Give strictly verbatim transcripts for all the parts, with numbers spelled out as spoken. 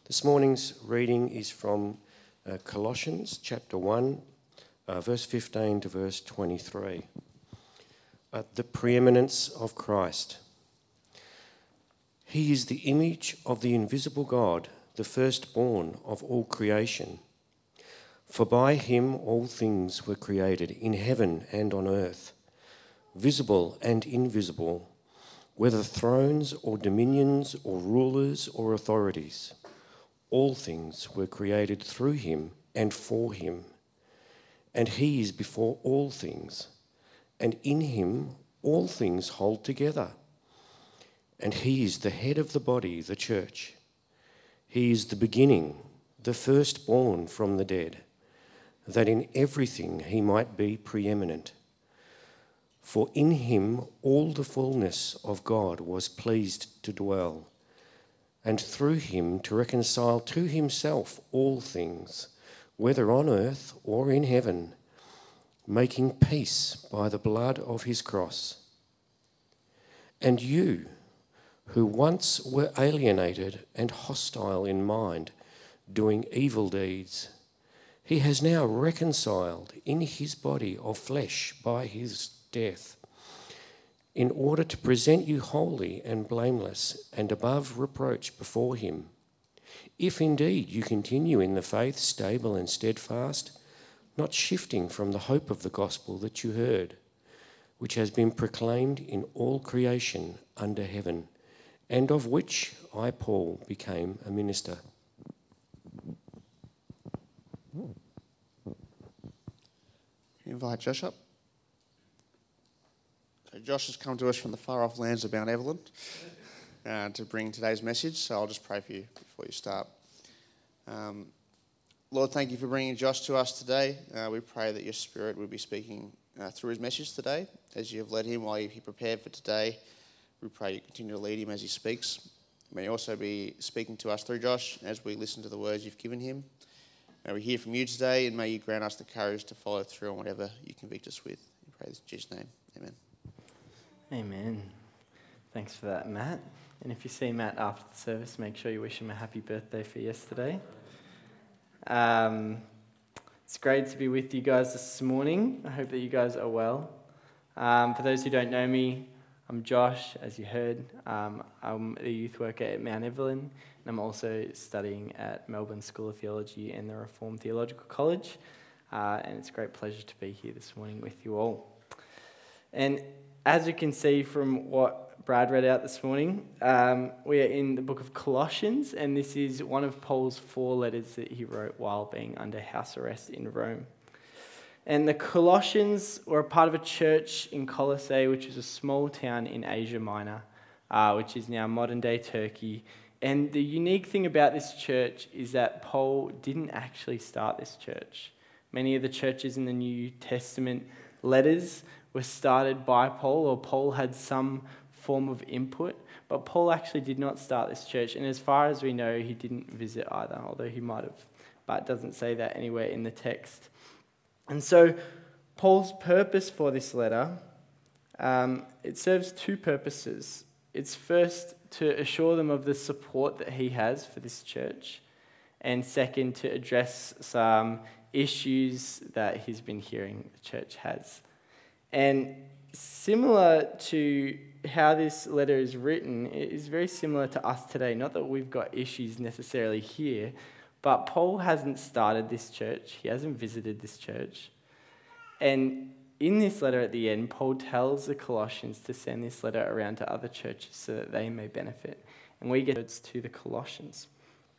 This morning's reading is from uh, Colossians chapter one, uh, verse fifteen to verse twenty-three. Uh, the preeminence of Christ. He is the image of the invisible God, the firstborn of all creation. For by him all things were created in heaven and on earth, visible and invisible, whether thrones or dominions or rulers or authorities. All things were created through him and for him. And he is before all things, and in him all things hold together. And he is the head of the body, the church. He is the beginning, the firstborn from the dead, that in everything he might be preeminent. For in him all the fullness of God was pleased to dwell, and through him to reconcile to himself all things, whether on earth or in heaven, making peace by the blood of his cross. And you, who once were alienated and hostile in mind, doing evil deeds, he has now reconciled in his body of flesh by his death, in order to present you holy and blameless and above reproach before him. If indeed you continue in the faith, stable and steadfast, not shifting from the hope of the gospel that you heard, which has been proclaimed in all creation under heaven, and of which I, Paul, became a minister. Invite Josh up. So Josh has come to us from the far off lands of Mount Evelyn uh, to bring today's message, so I'll just pray for you before you start. Um, Lord, thank you for bringing Josh to us today. Uh, we pray that your Spirit will be speaking uh, through his message today, as you have led him while he prepared for today. We pray you continue to lead him as he speaks. May you also be speaking to us through Josh as we listen to the words you've given him. May we hear from you today, and may you grant us the courage to follow through on whatever you convict us with. We pray this in Jesus' name. Amen. Amen. Thanks for that, Matt. And if you see Matt after the service, make sure you wish him a happy birthday for yesterday. Um, it's great to be with you guys this morning. I hope that you guys are well. Um, for those who don't know me, I'm Josh, as you heard. Um, I'm a youth worker at Mount Evelyn, and I'm also studying at Melbourne School of Theology and the Reformed Theological College. Uh, and it's a great pleasure to be here this morning with you all. And as you can see from what Brad read out this morning, um, we are in the book of Colossians, and this is one of Paul's four letters that he wrote while being under house arrest in Rome. And the Colossians were a part of a church in Colossae, which is a small town in Asia Minor, uh, which is now modern-day Turkey. And the unique thing about this church is that Paul didn't actually start this church. Many of the churches in the New Testament letters were started by Paul, or Paul had some form of input, but Paul actually did not start this church, and as far as we know, he didn't visit either, although he might have, but it doesn't say that anywhere in the text. And so Paul's purpose for this letter, um, it serves two purposes. It's first to assure them of the support that he has for this church, and second, to address some issues that he's been hearing the church has. And similar to how this letter is written, it is very similar to us today. Not that we've got issues necessarily here, but Paul hasn't started this church. He hasn't visited this church. And in this letter at the end, Paul tells the Colossians to send this letter around to other churches so that they may benefit. And we get words to the Colossians.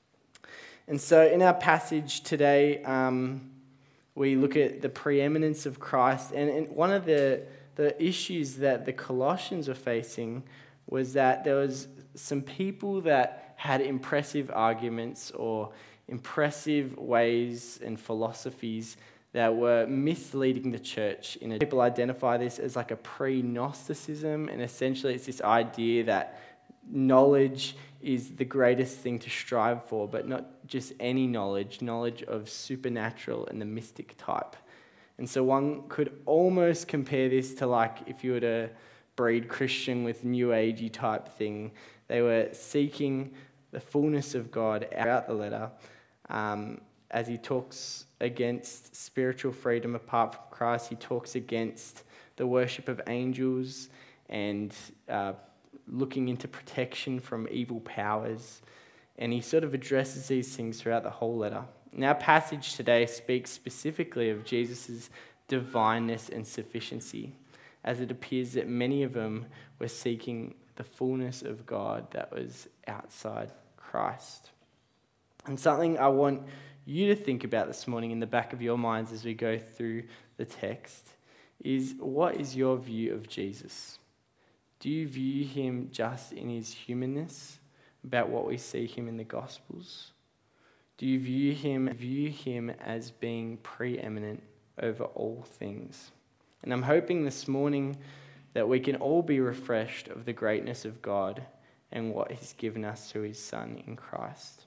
And so in our passage today, um, we look at the preeminence of Christ. And, and one of the, the issues that the Colossians were facing was that there was some people that had impressive arguments or impressive ways and philosophies that were misleading the church. In a, people identify this as like a pre-Gnosticism, and essentially it's this idea that knowledge is the greatest thing to strive for, but not just any knowledge, knowledge of supernatural and the mystic type. And so one could almost compare this to like if you were to breed Christian with New Agey type thing. They were seeking the fullness of God throughout the letter, um, as he talks against spiritual freedom apart from Christ. He talks against the worship of angels and uh, looking into protection from evil powers. And he sort of addresses these things throughout the whole letter. And our passage today speaks specifically of Jesus' divineness and sufficiency, as it appears that many of them were seeking the fullness of God that was outside Christ. And something I want you to think about this morning in the back of your minds as we go through the text is, what is your view of Jesus? Do you view him just in his humanness, about what we see him in the Gospels? Do you view him view him as being preeminent over all things? And I'm hoping this morning that we can all be refreshed of the greatness of God and what he's given us through his Son in Christ.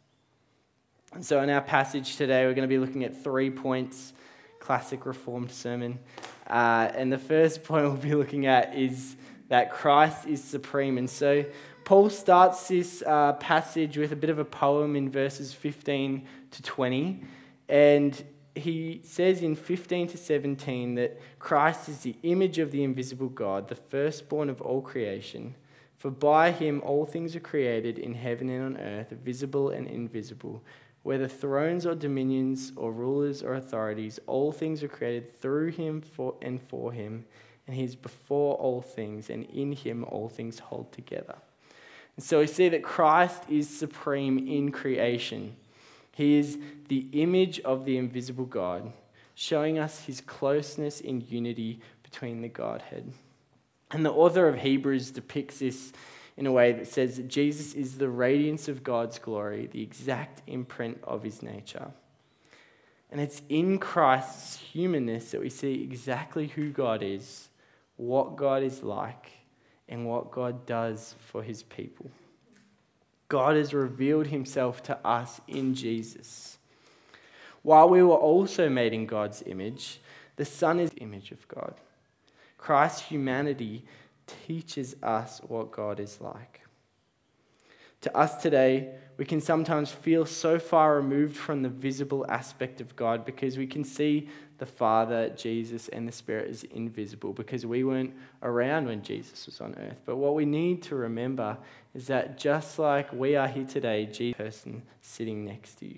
And so in our passage today, we're going to be looking at three points, classic Reformed sermon. Uh, and the first point we'll be looking at is that Christ is supreme. And so Paul starts this uh, passage with a bit of a poem in verses fifteen to twenty. And he says in fifteen to seventeen that Christ is the image of the invisible God, the firstborn of all creation. For by him all things are created in heaven and on earth, visible and invisible. Whether thrones or dominions or rulers or authorities, all things are created through him for and for him. And he is before all things, and in him all things hold together. And so we see that Christ is supreme in creation. He is the image of the invisible God, showing us his closeness in unity between the Godhead. And the author of Hebrews depicts this in a way that says that Jesus is the radiance of God's glory, the exact imprint of his nature. And it's in Christ's humanness that we see exactly who God is, what God is like, and what God does for his people. God has revealed himself to us in Jesus. While we were also made in God's image, the Son is the image of God. Christ's humanity teaches us what God is like. To us today, we can sometimes feel so far removed from the visible aspect of God because we can see the Father, Jesus, and the Spirit as invisible because we weren't around when Jesus was on earth. But what we need to remember is that just like we are here today, Jesus is the person sitting next to you.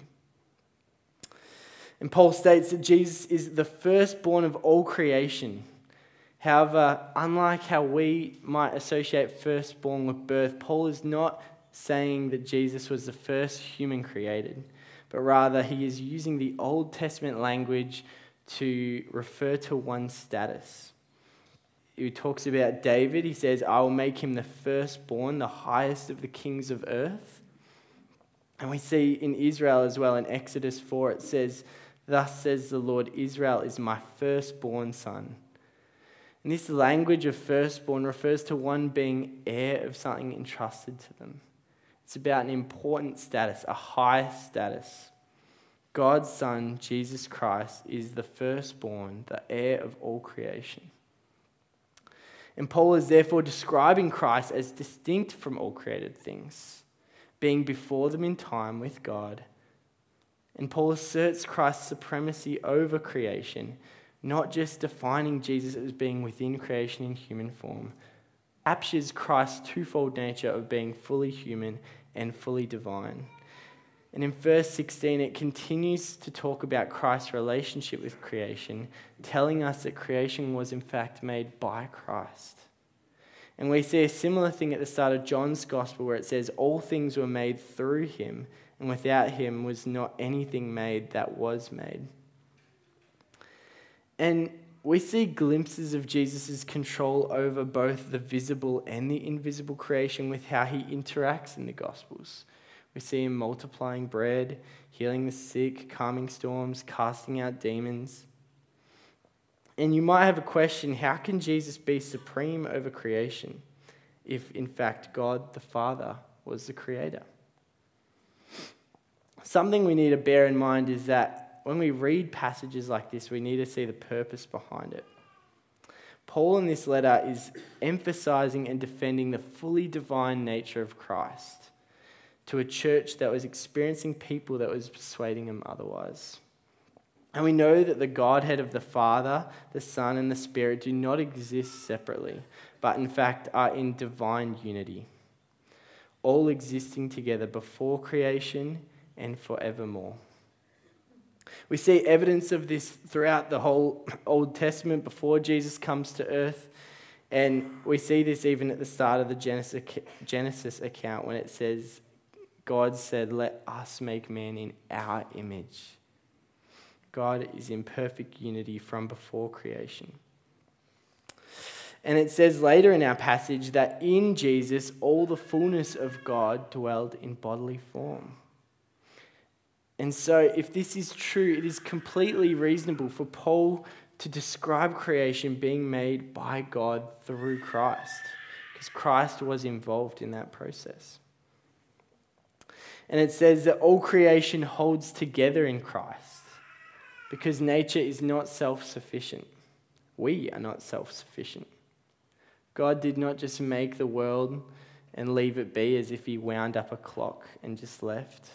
And Paul states that Jesus is the firstborn of all creation. However, unlike how we might associate firstborn with birth, Paul is not saying that Jesus was the first human created, but rather he is using the Old Testament language to refer to one's status. He talks about David. He says, I will make him the firstborn, the highest of the kings of earth. And we see in Israel as well, in Exodus four, it says, thus says the Lord, Israel is my firstborn son. And this language of firstborn refers to one being heir of something entrusted to them. It's about an important status, a high status. God's Son, Jesus Christ, is the firstborn, the heir of all creation. And Paul is therefore describing Christ as distinct from all created things, being before them in time with God. And Paul asserts Christ's supremacy over creation, not just defining Jesus as being within creation in human form, captures Christ's twofold nature of being fully human and fully divine. And in verse sixteen, it continues to talk about Christ's relationship with creation, telling us that creation was in fact made by Christ. And we see a similar thing at the start of John's Gospel where it says, all things were made through him, and without him was not anything made that was made. And we see glimpses of Jesus' control over both the visible and the invisible creation with how he interacts in the Gospels. We see him multiplying bread, healing the sick, calming storms, casting out demons. And you might have a question, how can Jesus be supreme over creation if in fact God the Father was the creator? Something we need to bear in mind is that when we read passages like this, we need to see the purpose behind it. Paul in this letter is emphasizing and defending the fully divine nature of Christ. to a church that was experiencing people that was persuading them otherwise. And we know that the Godhead of the Father, the Son, and the Spirit do not exist separately, but in fact are in divine unity, all existing together before creation and forevermore. We see evidence of this throughout the whole Old Testament before Jesus comes to earth, and we see this even at the start of the Genesis, Genesis account when it says, God said, "Let us make man in our image." God is in perfect unity from before creation. And it says later in our passage that in Jesus, all the fullness of God dwelled in bodily form. And so if this is true, it is completely reasonable for Paul to describe creation being made by God through Christ, because Christ was involved in that process. And it says that all creation holds together in Christ, because nature is not self-sufficient. We are not self-sufficient. God did not just make the world and leave it be as if he wound up a clock and just left.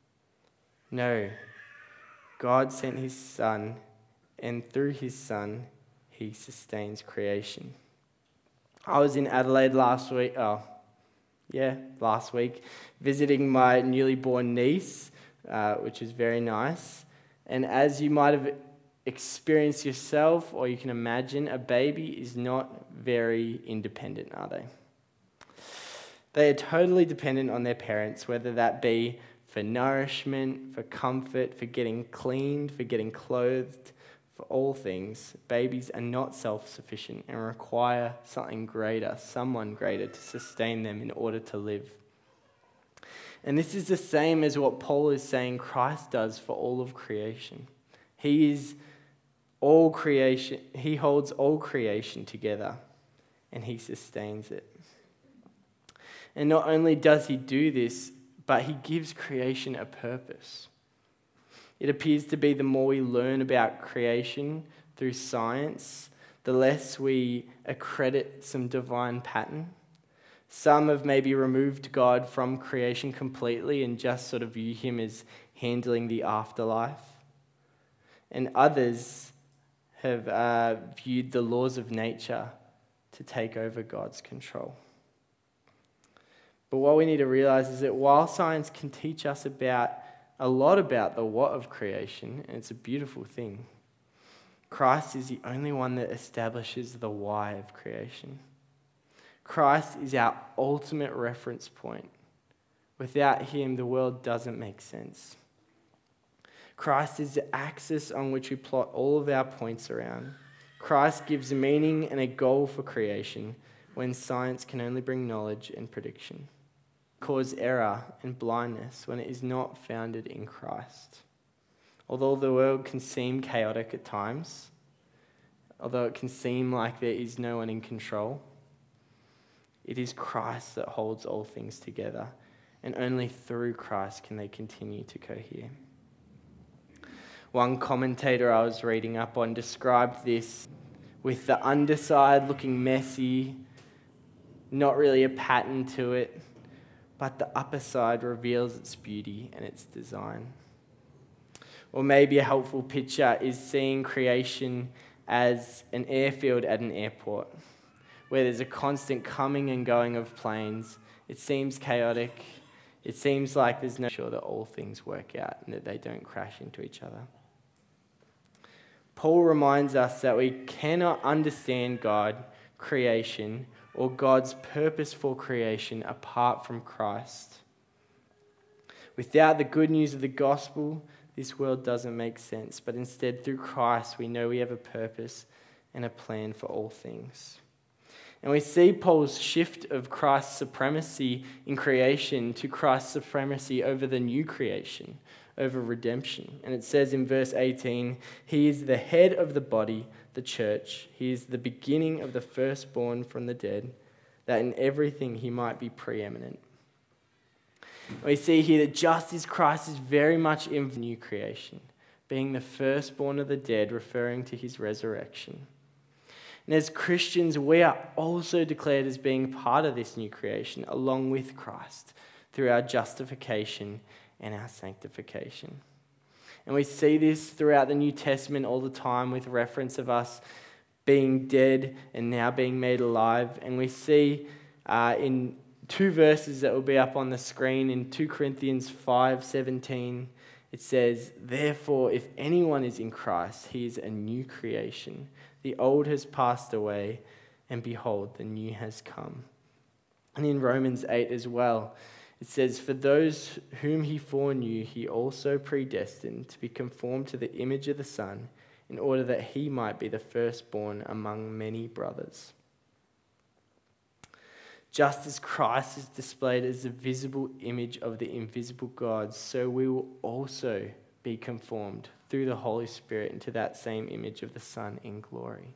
No, God sent his Son, and through his Son, he sustains creation. I was in Adelaide last week, oh, yeah, last week, visiting my newly born niece, uh, which was very nice. And as you might have experienced yourself, or you can imagine, a baby is not very independent, are they? They are totally dependent on their parents, whether that be for nourishment, for comfort, for getting cleaned, for getting clothed, for all things. Babies are not self-sufficient and require something greater, someone greater to sustain them in order to live. And this is the same as what Paul is saying Christ does for all of creation. He is all creation, he holds all creation together, and he sustains it. And not only does he do this, but he gives creation a purpose. It appears to be the more we learn about creation through science, the less we accredit some divine pattern. Some have maybe removed God from creation completely and just sort of view him as handling the afterlife. And others have uh, viewed the laws of nature to take over God's control. But what we need to realize is that while science can teach us about a lot about the what of creation, and it's a beautiful thing, Christ is the only one that establishes the why of creation. Christ is our ultimate reference point. Without him, the world doesn't make sense. Christ is the axis on which we plot all of our points around. Christ gives meaning and a goal for creation when science can only bring knowledge and prediction. Cause error and blindness when it is not founded in Christ. Although the world can seem chaotic at times, although it can seem like there is no one in control, it is Christ that holds all things together, and only through Christ can they continue to cohere. One commentator I was reading up on described this with the underside looking messy, not really a pattern to it, but the upper side reveals its beauty and its design. Or maybe a helpful picture is seeing creation as an airfield at an airport, where there's a constant coming and going of planes. It seems chaotic. It seems like there's no sure that all things work out and that they don't crash into each other. Paul reminds us that we cannot understand God, creation, or God's purpose for creation apart from Christ. Without the good news of the gospel, this world doesn't make sense, but instead through Christ we know we have a purpose and a plan for all things. And we see Paul's shift of Christ's supremacy in creation to Christ's supremacy over the new creation, over redemption. And it says in verse eighteen, he is the head of the body, the church. He is the beginning of the firstborn from the dead, that in everything he might be preeminent. We see here that just as Christ is very much in the new creation, being the firstborn of the dead, referring to his resurrection. And as Christians, we are also declared as being part of this new creation, along with Christ, through our justification and our sanctification. And we see this throughout the New Testament all the time with reference of us being dead and now being made alive. And we see uh, in two verses that will be up on the screen in Second Corinthians five seventeen, it says, "Therefore, if anyone is in Christ, he is a new creation. The old has passed away, and behold, the new has come." And in Romans eight as well, it says, "For those whom he foreknew, he also predestined to be conformed to the image of the Son, in order that he might be the firstborn among many brothers." Just as Christ is displayed as the visible image of the invisible God, so we will also be conformed through the Holy Spirit into that same image of the Son in glory.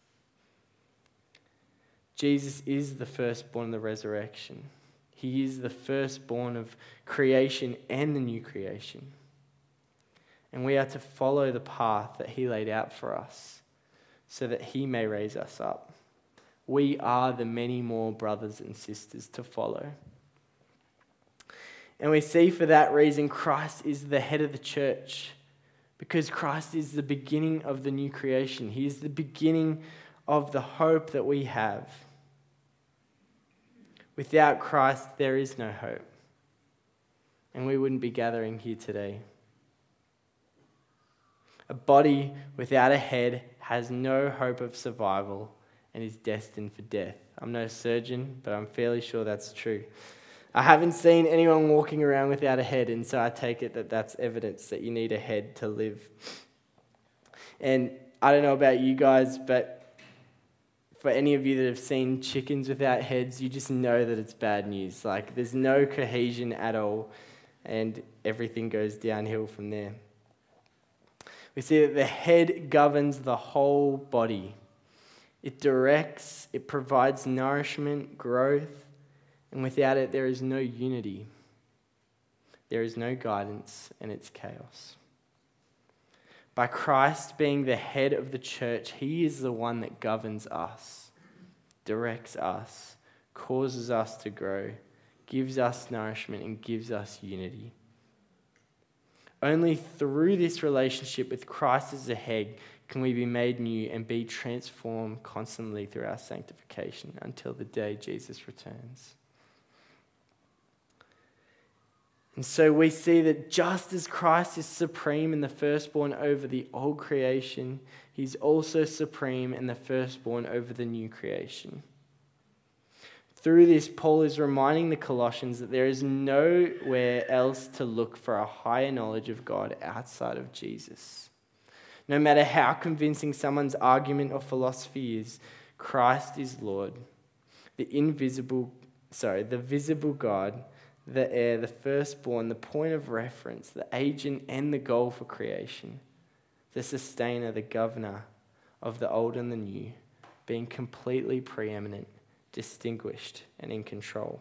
Jesus is the firstborn of the resurrection. He is the firstborn of creation and the new creation. And we are to follow the path that he laid out for us so that he may raise us up. We are the many more brothers and sisters to follow. And we see for that reason Christ is the head of the church, because Christ is the beginning of the new creation. He is the beginning of the hope that we have. Without Christ, there is no hope. And we wouldn't be gathering here today. A body without a head has no hope of survival and is destined for death. I'm no surgeon, but I'm fairly sure that's true. I haven't seen anyone walking around without a head, and so I take it that that's evidence that you need a head to live. And I don't know about you guys, but for any of you that have seen chickens without heads, you just know that it's bad news. Like, there's no cohesion at all, and everything goes downhill from there. We see that the head governs the whole body. It directs, it provides nourishment, growth, and without it there is no unity. There is no guidance, and it's chaos. By Christ being the head of the church, he is the one that governs us, directs us, causes us to grow, gives us nourishment, and gives us unity. Only through this relationship with Christ as the head can we be made new and be transformed constantly through our sanctification until the day Jesus returns. And so we see that just as Christ is supreme and the firstborn over the old creation, he's also supreme and the firstborn over the new creation. Through this, Paul is reminding the Colossians that there is nowhere else to look for a higher knowledge of God outside of Jesus. No matter how convincing someone's argument or philosophy is, Christ is Lord. The invisible, sorry, the visible God, the heir, the firstborn, the point of reference, the agent and the goal for creation, the sustainer, the governor of the old and the new, being completely preeminent, distinguished, and in control.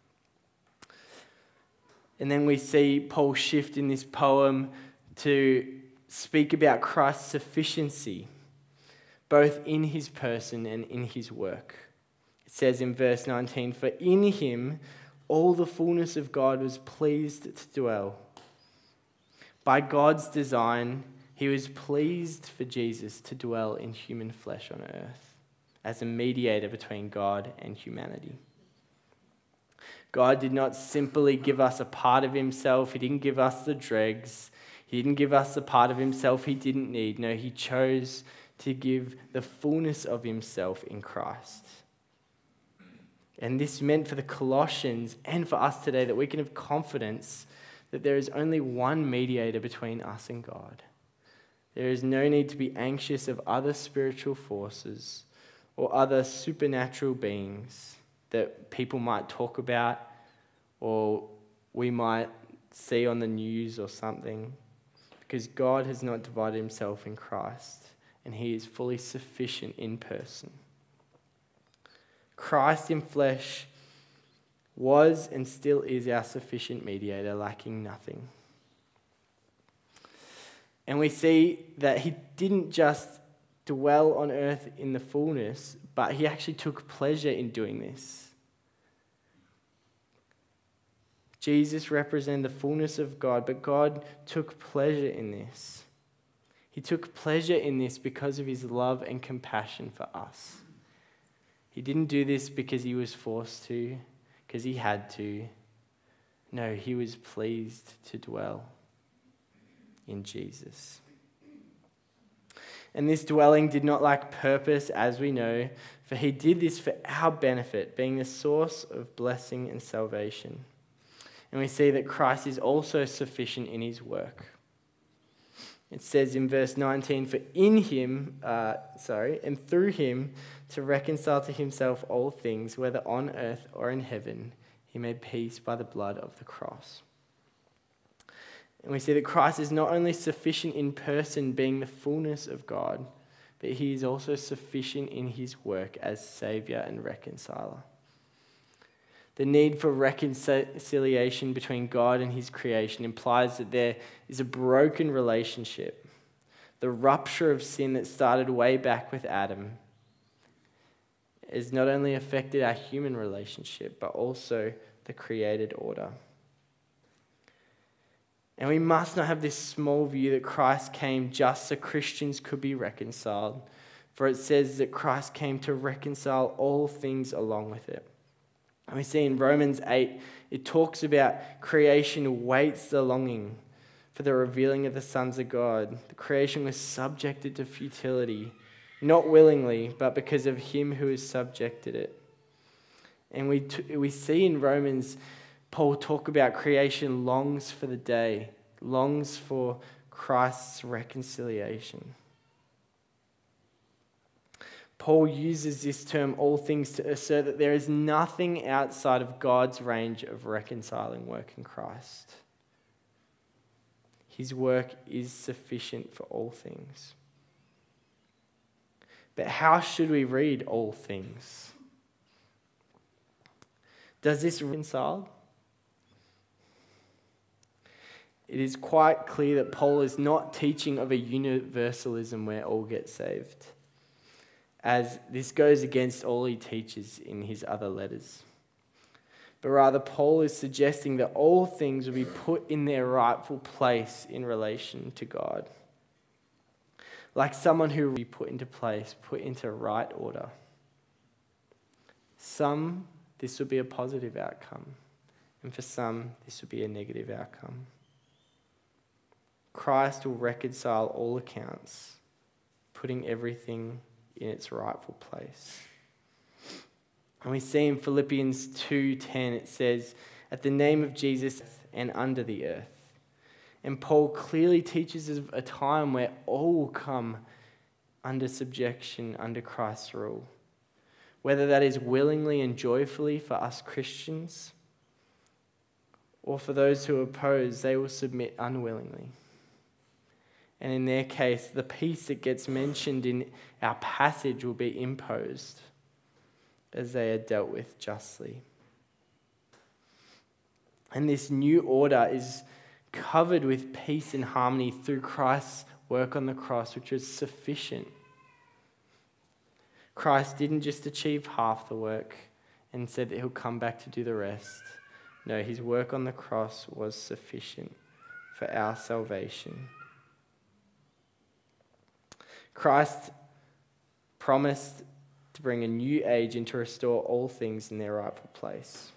And then we see Paul shift in this poem to speak about Christ's sufficiency, both in his person and in his work. It says in verse nineteen, "For in him all the fullness of God was pleased to dwell." By God's design, he was pleased for Jesus to dwell in human flesh on earth as a mediator between God and humanity. God did not simply give us a part of himself. He didn't give us the dregs. He didn't give us the part of himself he didn't need. No, he chose to give the fullness of himself in Christ. And this meant for the Colossians and for us today that we can have confidence that there is only one mediator between us and God. There is no need to be anxious of other spiritual forces or other supernatural beings that people might talk about or we might see on the news or something. Because God has not divided himself in Christ, and he is fully sufficient in person. Christ in flesh was and still is our sufficient mediator, lacking nothing. And we see that he didn't just dwell on earth in the fullness, but he actually took pleasure in doing this. Jesus represented the fullness of God, but God took pleasure in this. He took pleasure in this because of his love and compassion for us. He didn't do this because he was forced to, because he had to. No, he was pleased to dwell in Jesus. And this dwelling did not lack purpose, as we know, for he did this for our benefit, being the source of blessing and salvation. And we see that Christ is also sufficient in his work. It says in verse nineteen, for in him, uh, sorry, and through him to reconcile to himself all things, whether on earth or in heaven, he made peace by the blood of the cross. And we see that Christ is not only sufficient in person, being the fullness of God, but he is also sufficient in his work as Saviour and reconciler. The need for reconciliation between God and his creation implies that there is a broken relationship. The rupture of sin that started way back with Adam has not only affected our human relationship, but also the created order. And we must not have this small view that Christ came just so Christians could be reconciled, for it says that Christ came to reconcile all things along with it. And we see in Romans eight, it talks about creation waits the longing for the revealing of the sons of God. The creation was subjected to futility, not willingly, but because of him who has subjected it. And we t- we see in Romans, Paul talk about creation longs for the day, longs for Christ's reconciliation. Paul uses this term, all things, to assert that there is nothing outside of God's range of reconciling work in Christ. His work is sufficient for all things. But how should we read all things? Does this reconcile? It is quite clear that Paul is not teaching of a universalism where all get saved, as this goes against all he teaches in his other letters. But rather, Paul is suggesting that all things will be put in their rightful place in relation to God. Like someone who will be put into place, put into right order. Some, this will be a positive outcome. And for some, this will be a negative outcome. Christ will reconcile all accounts, putting everything in its rightful place. And we see in Philippians two ten, it says, at the name of Jesus and under the earth. And Paul clearly teaches us of a time where all will come under subjection, under Christ's rule. Whether that is willingly and joyfully for us Christians, or for those who oppose, they will submit unwillingly. And in their case, the peace that gets mentioned in our passage will be imposed as they are dealt with justly. And this new order is covered with peace and harmony through Christ's work on the cross, which was sufficient. Christ didn't just achieve half the work and said that he'll come back to do the rest. No, his work on the cross was sufficient for our salvation. Christ promised to bring a new age and to restore all things in their rightful place.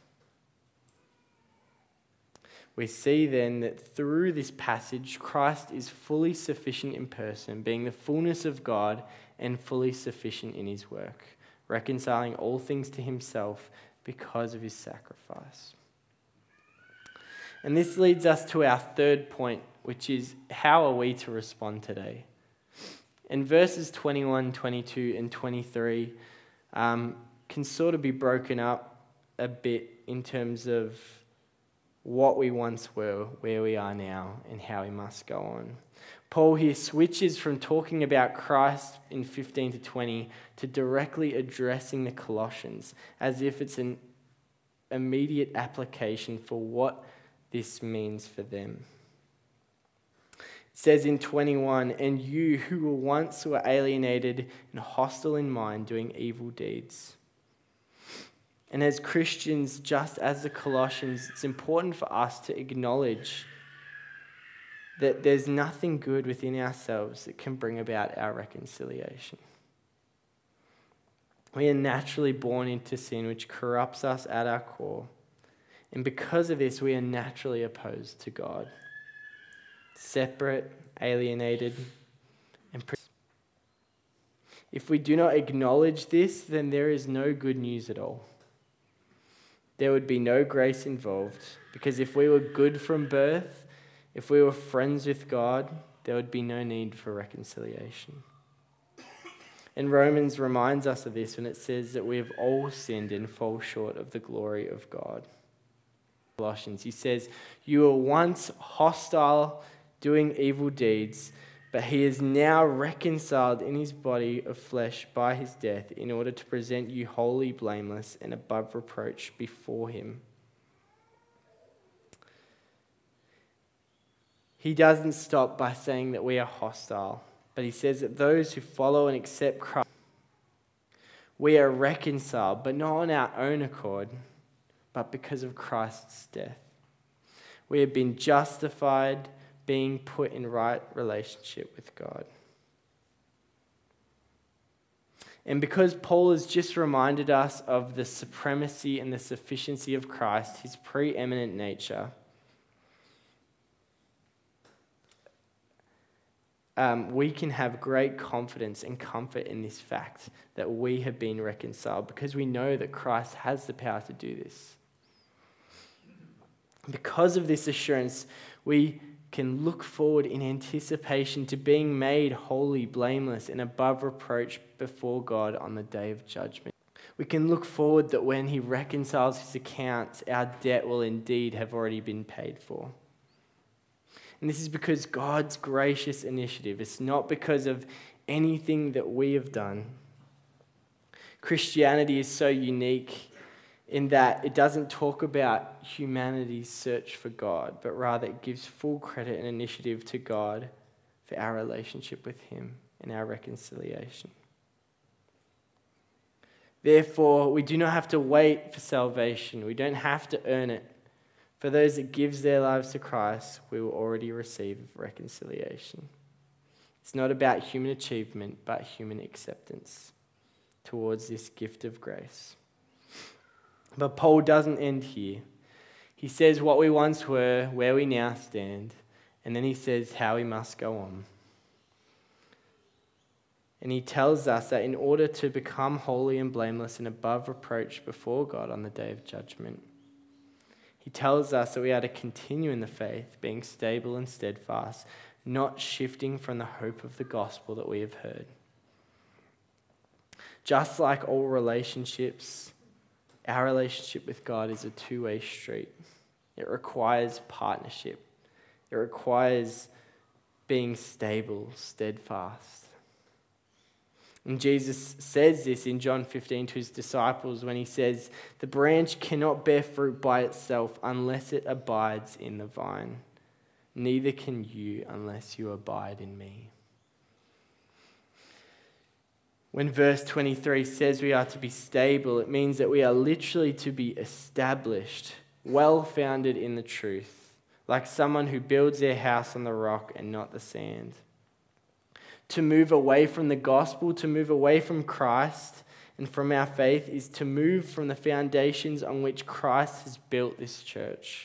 We see then that through this passage, Christ is fully sufficient in person, being the fullness of God and fully sufficient in his work, reconciling all things to himself because of his sacrifice. And this leads us to our third point, which is how are we to respond today? And verses twenty-one, twenty-two, and twenty-three um, can sort of be broken up a bit in terms of what we once were, where we are now, and how we must go on. Paul here switches from talking about Christ in fifteen to twenty to directly addressing the Colossians, as if it's an immediate application for what this means for them. It says in twenty-one, and you who were once were alienated and hostile in mind, doing evil deeds. And as Christians, just as the Colossians, it's important for us to acknowledge that there's nothing good within ourselves that can bring about our reconciliation. We are naturally born into sin, which corrupts us at our core. And because of this, we are naturally opposed to God. Separate, alienated, and pre- if we do not acknowledge this, then there is no good news at all. There would be no grace involved, because if we were good from birth, if we were friends with God, there would be no need for reconciliation. And Romans reminds us of this when it says that we have all sinned and fall short of the glory of God. Colossians, he says, you were once hostile, doing evil deeds, but he is now reconciled in his body of flesh by his death in order to present you wholly blameless and above reproach before him. He doesn't stop by saying that we are hostile, but he says that those who follow and accept Christ, we are reconciled, but not on our own accord, but because of Christ's death. We have been justified, being put in right relationship with God. And because Paul has just reminded us of the supremacy and the sufficiency of Christ, his preeminent nature, um, we can have great confidence and comfort in this fact that we have been reconciled because we know that Christ has the power to do this. Because of this assurance, we can look forward in anticipation to being made holy, blameless, and above reproach before God on the day of judgment. We can look forward that when he reconciles his accounts, our debt will indeed have already been paid for. And this is because God's gracious initiative. It's not because of anything that we have done. Christianity is so unique in that it doesn't talk about humanity's search for God, but rather it gives full credit and initiative to God for our relationship with him and our reconciliation. Therefore, we do not have to wait for salvation. We don't have to earn it. For those that gives their lives to Christ, we will already receive reconciliation. It's not about human achievement, but human acceptance towards this gift of grace. But Paul doesn't end here. He says what we once were, where we now stand, and then he says how we must go on. And he tells us that in order to become holy and blameless and above reproach before God on the day of judgment, he tells us that we are to continue in the faith, being stable and steadfast, not shifting from the hope of the gospel that we have heard. Just like all relationships, our relationship with God is a two-way street. It requires partnership. It requires being stable, steadfast. And Jesus says this in John fifteen to his disciples when he says, the branch cannot bear fruit by itself unless it abides in the vine. Neither can you unless you abide in me. When verse twenty-three says we are to be stable, it means that we are literally to be established, well-founded in the truth, like someone who builds their house on the rock and not the sand. To move away from the gospel, to move away from Christ and from our faith is to move from the foundations on which Christ has built this church.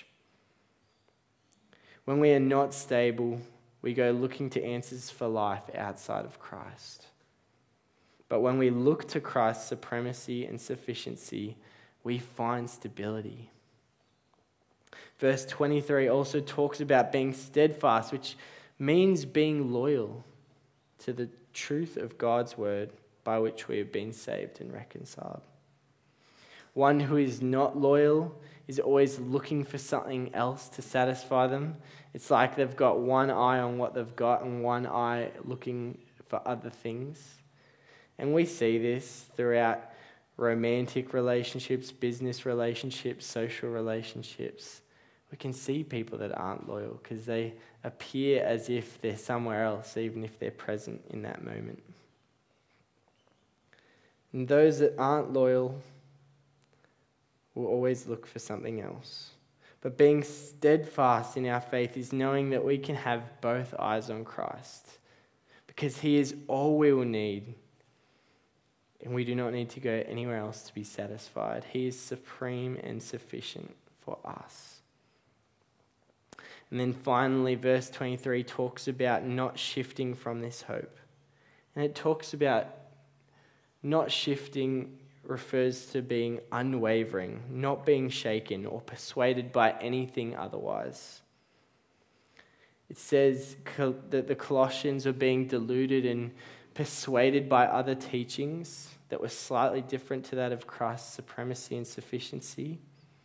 When we are not stable, we go looking to answers for life outside of Christ. But when we look to Christ's supremacy and sufficiency, we find stability. Verse twenty-three also talks about being steadfast, which means being loyal to the truth of God's word by which we have been saved and reconciled. One who is not loyal is always looking for something else to satisfy them. It's like they've got one eye on what they've got and one eye looking for other things. And we see this throughout romantic relationships, business relationships, social relationships. We can see people that aren't loyal because they appear as if they're somewhere else, even if they're present in that moment. And those that aren't loyal we'll always look for something else. But being steadfast in our faith is knowing that we can have both eyes on Christ, because he is all we will need. And we do not need to go anywhere else to be satisfied. He is supreme and sufficient for us. And then finally, verse twenty-three talks about not shifting from this hope. And it talks about not shifting refers to being unwavering, not being shaken or persuaded by anything otherwise. It says that the Colossians were being deluded and persuaded by other teachings that were slightly different to that of Christ's supremacy and sufficiency.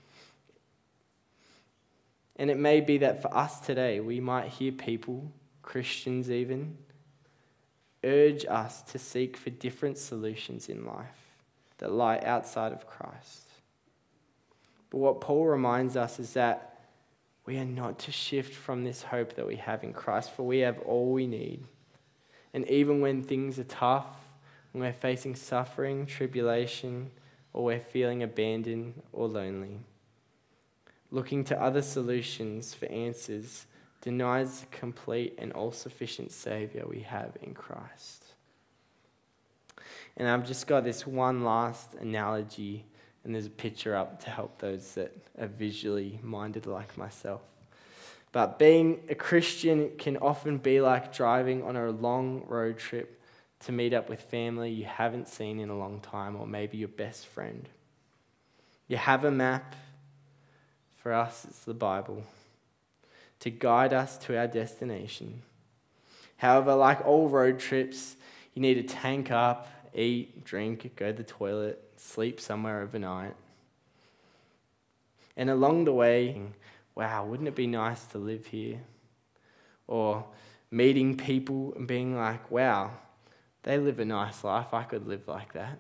And it may be that for us today, we might hear people, Christians even, urge us to seek for different solutions in life that lie outside of Christ. But what Paul reminds us is that we are not to shift from this hope that we have in Christ, for we have all we need. And even when things are tough, when we're facing suffering, tribulation, or we're feeling abandoned or lonely, looking to other solutions for answers denies the complete and all-sufficient Saviour we have in Christ. And I've just got this one last analogy, and there's a picture up to help those that are visually minded like myself. But being a Christian can often be like driving on a long road trip to meet up with family you haven't seen in a long time, or maybe your best friend. You have a map. For us, it's the Bible, to guide us to our destination. However, like all road trips, you need to tank up, eat, drink, go to the toilet, sleep somewhere overnight. And along the way, wow, wouldn't it be nice to live here? Or meeting people and being like, wow, they live a nice life, I could live like that.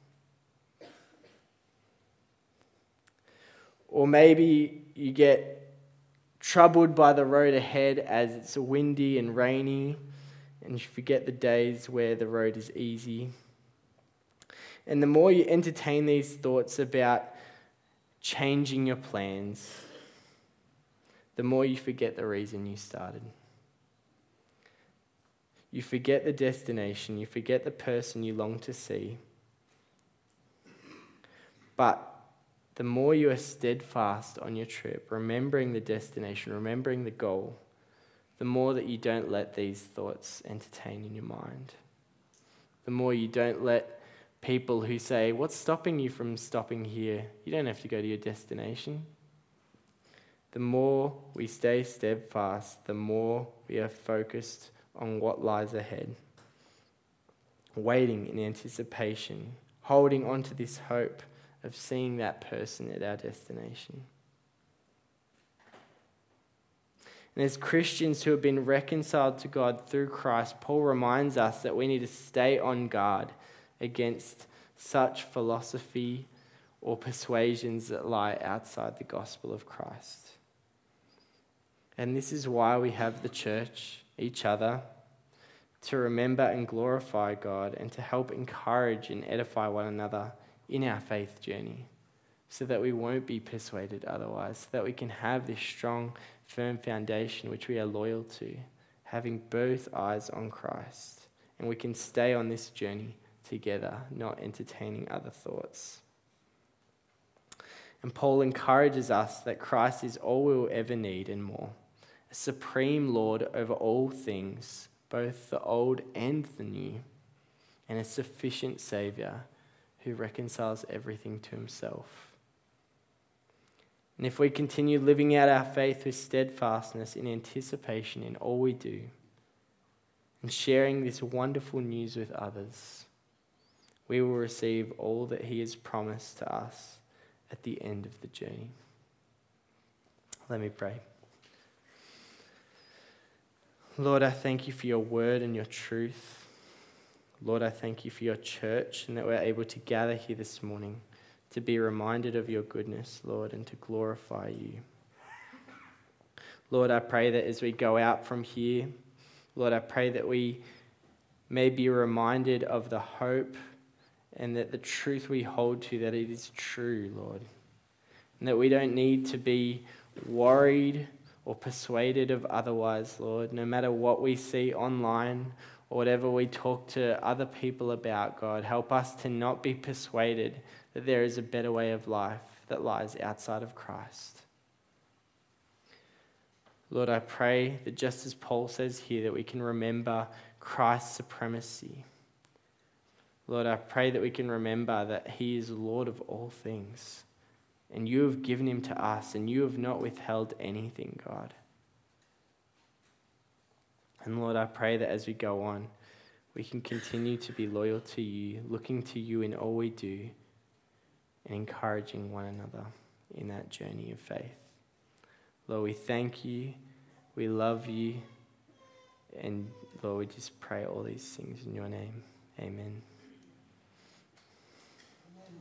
Or maybe you get troubled by the road ahead as it's windy and rainy, and you forget the days where the road is easy. And the more you entertain these thoughts about changing your plans, the more you forget the reason you started. You forget the destination, you forget the person you long to see. But the more you are steadfast on your trip, remembering the destination, remembering the goal, the more that you don't let these thoughts entertain in your mind. The more you don't let people who say, what's stopping you from stopping here? You don't have to go to your destination. The more we stay steadfast, the more we are focused on what lies ahead. Waiting in anticipation, holding on to this hope of seeing that person at our destination. And as Christians who have been reconciled to God through Christ, Paul reminds us that we need to stay on guard against such philosophy or persuasions that lie outside the gospel of Christ. And this is why we have the church, each other, to remember and glorify God and to help encourage and edify one another in our faith journey, so that we won't be persuaded otherwise, so that we can have this strong, firm foundation which we are loyal to, having both eyes on Christ, and we can stay on this journey together, not entertaining other thoughts. And Paul encourages us that Christ is all we will ever need and more, a supreme Lord over all things, both the old and the new, and a sufficient Saviour who reconciles everything to himself. And if we continue living out our faith with steadfastness in anticipation in all we do, and sharing this wonderful news with others, we will receive all that he has promised to us at the end of the journey. Let me pray. Lord, I thank you for your word and your truth. Lord, I thank you for your church and that we're able to gather here this morning to be reminded of your goodness, Lord, and to glorify you. Lord, I pray that as we go out from here, Lord, I pray that we may be reminded of the hope and that the truth we hold to, that it is true, Lord. and that we don't need to be worried or persuaded of otherwise, Lord. No matter what we see online or whatever we talk to other people about, God, help us to not be persuaded that there is a better way of life that lies outside of Christ. Lord, I pray that just as Paul says here, that we can remember Christ's supremacy. Lord, I pray that we can remember that he is Lord of all things, and you have given him to us, and you have not withheld anything, God. And Lord, I pray that as we go on, we can continue to be loyal to you, looking to you in all we do, and encouraging one another in that journey of faith. Lord, we thank you, we love you, and Lord, we just pray all these things in your name. Amen.